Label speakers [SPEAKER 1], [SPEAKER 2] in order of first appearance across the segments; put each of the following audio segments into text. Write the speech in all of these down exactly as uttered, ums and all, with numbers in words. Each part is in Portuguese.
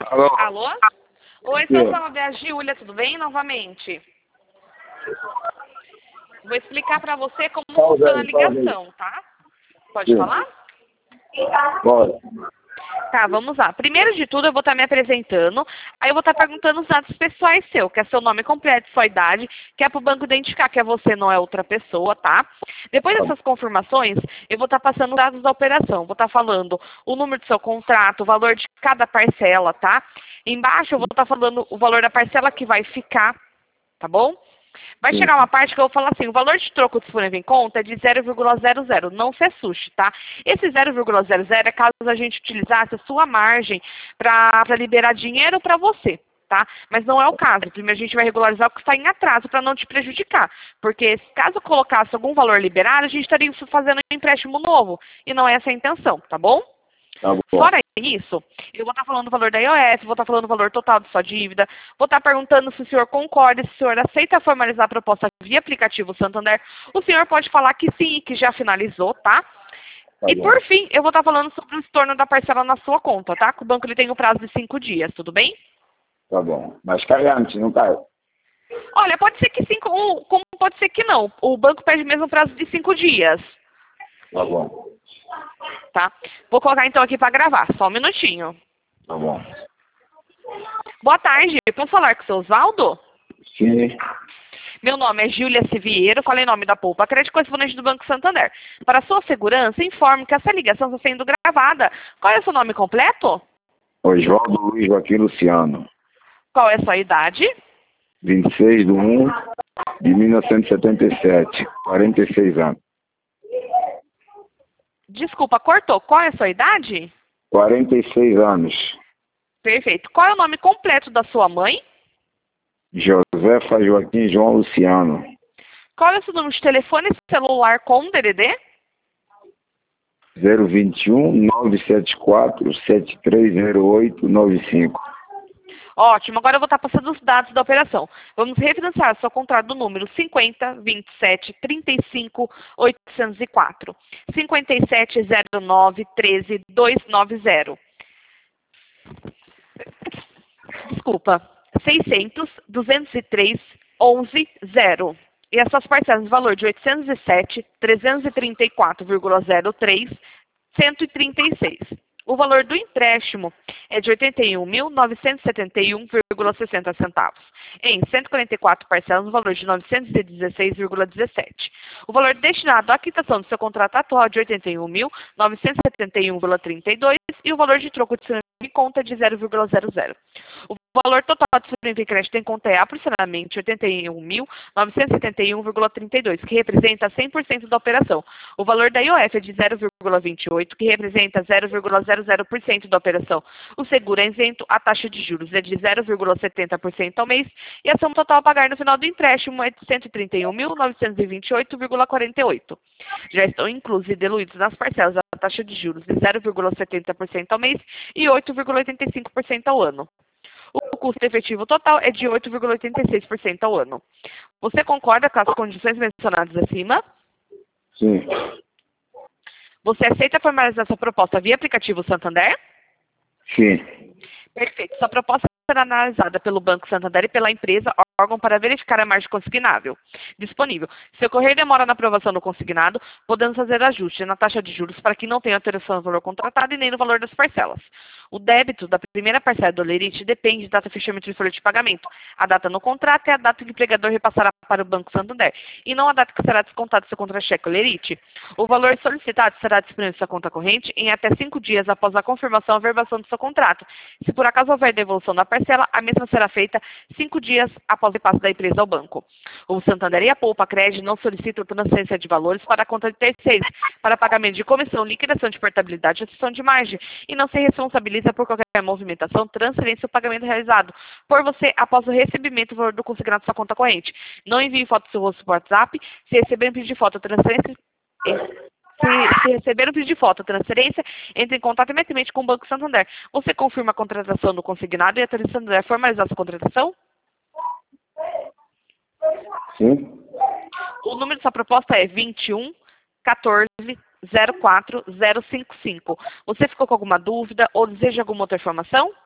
[SPEAKER 1] Alô?
[SPEAKER 2] Alô? Oi, seu Salve, é a Giulia, tudo bem? Novamente. Vou explicar para você como
[SPEAKER 1] Salve,
[SPEAKER 2] funciona a
[SPEAKER 1] salve.
[SPEAKER 2] ligação, tá? Pode
[SPEAKER 1] Sim.
[SPEAKER 2] falar?
[SPEAKER 1] Pode.
[SPEAKER 2] Tá, vamos lá. Primeiro de tudo, eu vou estar me apresentando, aí eu vou estar perguntando os dados pessoais seu, que é seu nome completo, sua idade, que é para o banco identificar que é você, não é outra pessoa, tá? Depois dessas confirmações, eu vou estar passando os dados da operação. Vou estar falando o número do seu contrato, o valor de cada parcela, tá? Embaixo eu vou estar falando o valor da parcela que vai ficar, tá bom? Vai
[SPEAKER 1] Sim.
[SPEAKER 2] chegar uma parte que eu vou falar assim, o valor de troco disponível em conta é de zero vírgula zero zero, não se assuste, tá? Esse zero vírgula zero zero é caso a gente utilizasse a sua margem para liberar dinheiro para você, tá? Mas não é o caso. Primeiro a gente vai regularizar o que está em atraso para não te prejudicar. Porque caso colocasse algum valor liberado, a gente estaria fazendo um empréstimo novo. E não é essa a intenção, tá bom?
[SPEAKER 1] Tá bom.
[SPEAKER 2] Fora isso, eu vou estar falando o valor da I O S, vou estar falando o valor total de sua dívida, vou estar perguntando se o senhor concorda, se o senhor aceita formalizar a proposta via aplicativo Santander. O senhor pode falar que sim, que já finalizou, tá?
[SPEAKER 1] Tá
[SPEAKER 2] E
[SPEAKER 1] bom.
[SPEAKER 2] por fim, eu vou estar falando sobre o estorno da parcela na sua conta, tá? Que o banco ele tem o prazo de cinco dias, tudo bem?
[SPEAKER 1] Tá bom. Mas cai antes, não cai?
[SPEAKER 2] Olha, pode ser que sim, como como pode ser que não. O banco pede mesmo o prazo de cinco dias,
[SPEAKER 1] Tá bom.
[SPEAKER 2] tá? Vou colocar então aqui para gravar, só um minutinho.
[SPEAKER 1] Tá bom.
[SPEAKER 2] Boa tarde, posso falar com o seu Osvaldo?
[SPEAKER 1] Sim.
[SPEAKER 2] Meu nome é Giulia Siviero, falei em nome da Poupa Crédito, correspondente do Banco Santander. Para sua segurança, informe que essa ligação está sendo gravada. Qual é o seu nome completo?
[SPEAKER 1] Oswaldo Luiz Joaquim Luciano.
[SPEAKER 2] Qual é a sua idade?
[SPEAKER 1] vinte e seis de um de mil novecentos e setenta e sete. quarenta e seis anos.
[SPEAKER 2] Desculpa, cortou. Qual é a sua idade?
[SPEAKER 1] quarenta e seis anos.
[SPEAKER 2] Perfeito. Qual é o nome completo da sua mãe?
[SPEAKER 1] Josefa Joaquim João Luciano.
[SPEAKER 2] Qual é o seu número de telefone celular com D D D?
[SPEAKER 1] zero vinte e um, nove sete quatro, sete três zero oito, nove cinco.
[SPEAKER 2] Ótimo, agora eu vou estar passando os dados da operação. Vamos refinanciar seu contrato do número cinquenta, vinte e sete, trinta e cinco, oitocentos e quatro. cinquenta e sete, zero nove, treze, duzentos e noventa. Desculpa, seiscentos, duzentos e três, onze, zero. E essas parcelas no valor de oitocentos e sete, trezentos e trinta e quatro vírgula zero três, cento e trinta e seis. O valor do empréstimo é de oitenta e um mil, novecentos e setenta e um vírgula sessenta centavos, em cento e quarenta e quatro parcelas no valor de novecentos e dezesseis vírgula dezessete. O valor destinado à quitação do seu contrato atual é de oitenta e um mil, novecentos e setenta e um vírgula trinta e dois e o valor de troco de em conta é de zero vírgula zero zero. O valor total disponível em crédito em conta é aproximadamente oitenta e um mil, novecentos e setenta e um vírgula trinta e dois, que representa cem por cento da operação. O valor da I O F é de zero vírgula vinte e oito, que representa zero vírgula zero zero por cento da operação. O seguro é isento, a taxa de juros é de zero vírgula setenta por cento ao mês e a soma total a pagar no final do empréstimo é de cento e trinta e um mil, novecentos e vinte e oito vírgula quarenta e oito. Já estão inclusos e diluídos nas parcelas a taxa de juros de zero vírgula setenta por cento ao mês e oito vírgula oitenta e cinco por cento ao ano. O custo efetivo total é de oito vírgula oitenta e seis por cento ao ano. Você concorda com as condições mencionadas acima?
[SPEAKER 1] Sim.
[SPEAKER 2] Você aceita formalizar sua proposta via aplicativo Santander?
[SPEAKER 1] Sim.
[SPEAKER 2] Perfeito. Sua proposta será analisada pelo Banco Santander e pela empresa órgão para verificar a margem consignável disponível. Se ocorrer demora na aprovação do consignado, podemos fazer ajuste na taxa de juros para que não tenha alteração no valor contratado e nem no valor das parcelas. O débito da primeira parcela do lerite depende da data de fechamento de folha de pagamento. A data no contrato é a data que o empregador repassará para o Banco Santander, e não a data que será descontado do seu contra-cheque ou lerite. O valor solicitado será disponível em sua conta corrente em até cinco dias após a confirmação ou verbação do seu contrato. Se por acaso houver devolução da parcela, a mesma será feita cinco dias após o repasse da empresa ao banco. O Santander e a Poupa Crédito não solicitam transferência de valores para a conta de terceiros, para pagamento de comissão, liquidação de portabilidade ou cessão de margem, e não se responsabiliza por qualquer movimentação, transferência ou pagamento realizado por você após o recebimento do valor do consignado da sua conta corrente. Não envie foto do seu rosto por WhatsApp. Se receber um pedido de foto ou transferência, se, se receber um pedido de foto ou transferência, entre em contato imediatamente com o Banco Santander. Você confirma a contratação do consignado e autoriza o Santander a formalizar a sua contratação?
[SPEAKER 1] Sim.
[SPEAKER 2] O número dessa proposta é vinte e um, quatorze, zero quatro, zero cinco cinco. Você ficou com alguma dúvida ou deseja alguma outra informação?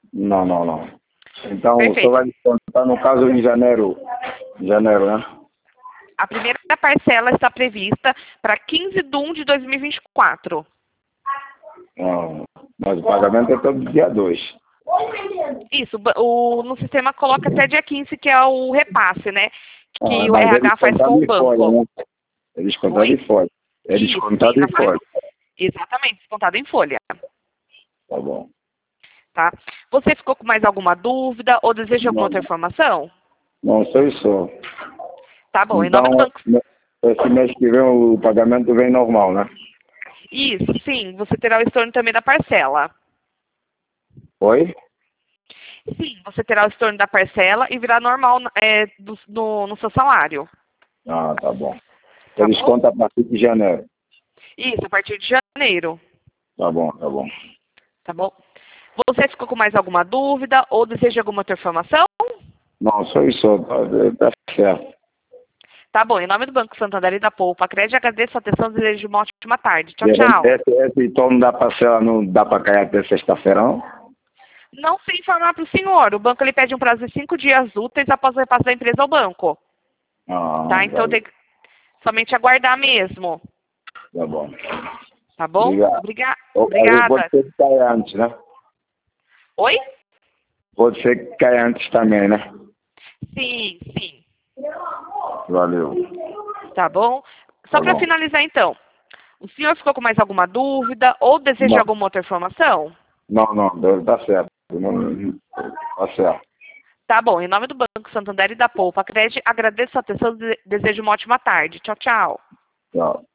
[SPEAKER 1] Não, não, não. Então,
[SPEAKER 2] Perfeito.
[SPEAKER 1] só vai descontar no caso em janeiro. Janeiro, né?
[SPEAKER 2] A primeira parcela está prevista para quinze de um de dois mil e vinte e quatro.
[SPEAKER 1] Não, mas o pagamento é todo dia dois.
[SPEAKER 2] Isso, o, no sistema coloca até dia quinze, que é o repasse, né? Que
[SPEAKER 1] Ah,
[SPEAKER 2] o
[SPEAKER 1] mas é
[SPEAKER 2] R H faz
[SPEAKER 1] descontado
[SPEAKER 2] com o
[SPEAKER 1] de folha,
[SPEAKER 2] banco.
[SPEAKER 1] né? É descontado
[SPEAKER 2] Oi?
[SPEAKER 1] de folha. É
[SPEAKER 2] Isso,
[SPEAKER 1] descontado
[SPEAKER 2] sim, na
[SPEAKER 1] de
[SPEAKER 2] folha
[SPEAKER 1] folha.
[SPEAKER 2] do... Exatamente, descontado em folha.
[SPEAKER 1] Tá bom.
[SPEAKER 2] Tá? Você ficou com mais alguma dúvida ou deseja alguma
[SPEAKER 1] Não,
[SPEAKER 2] outra informação?
[SPEAKER 1] não só isso.
[SPEAKER 2] Tá bom, em nome do
[SPEAKER 1] Então,
[SPEAKER 2] banco.
[SPEAKER 1] esse mês que vem o pagamento vem normal, né?
[SPEAKER 2] Isso, sim, você terá o estorno também da parcela.
[SPEAKER 1] Oi?
[SPEAKER 2] Sim, você terá o estorno da parcela e virá normal é, do, no, no seu salário.
[SPEAKER 1] Ah, tá bom.
[SPEAKER 2] Tá
[SPEAKER 1] Eles
[SPEAKER 2] bom?
[SPEAKER 1] contam a partir de janeiro.
[SPEAKER 2] Isso, a partir de janeiro.
[SPEAKER 1] Tá bom, tá bom.
[SPEAKER 2] Tá bom? Você ficou com mais alguma dúvida ou deseja alguma outra informação?
[SPEAKER 1] Não, só isso. Tá, tá certo.
[SPEAKER 2] Tá bom, em nome do Banco Santander e da Poupa Crédito, agradeço a atenção e desejo uma ótima tarde. Tchau,
[SPEAKER 1] E
[SPEAKER 2] tchau.
[SPEAKER 1] esse, esse torno da parcela não dá para cair até sexta-feira, não?
[SPEAKER 2] Não sei informar para o senhor. O banco ele pede um prazo de cinco dias úteis após o repasse da empresa ao banco.
[SPEAKER 1] Ah,
[SPEAKER 2] Tá? Então
[SPEAKER 1] tá,
[SPEAKER 2] tem que somente aguardar mesmo.
[SPEAKER 1] tá bom.
[SPEAKER 2] Tá bom?
[SPEAKER 1] Obrigado.
[SPEAKER 2] Obriga...
[SPEAKER 1] Aí pode
[SPEAKER 2] Obrigada.
[SPEAKER 1] ser que caia antes, né?
[SPEAKER 2] Oi?
[SPEAKER 1] Pode ser que caia antes também, né?
[SPEAKER 2] Sim, sim.
[SPEAKER 1] Valeu.
[SPEAKER 2] Tá bom? Só
[SPEAKER 1] Tá
[SPEAKER 2] para
[SPEAKER 1] bom.
[SPEAKER 2] finalizar então. O senhor ficou com mais alguma dúvida ou deseja
[SPEAKER 1] Não,
[SPEAKER 2] alguma outra informação?
[SPEAKER 1] não, não, deve tá certo. Não, tá certo.
[SPEAKER 2] Tá bom, em nome do Banco Santander e da Poupa Crédito, agradeço a atenção e desejo uma ótima tarde. Tchau, tchau.
[SPEAKER 1] Tchau.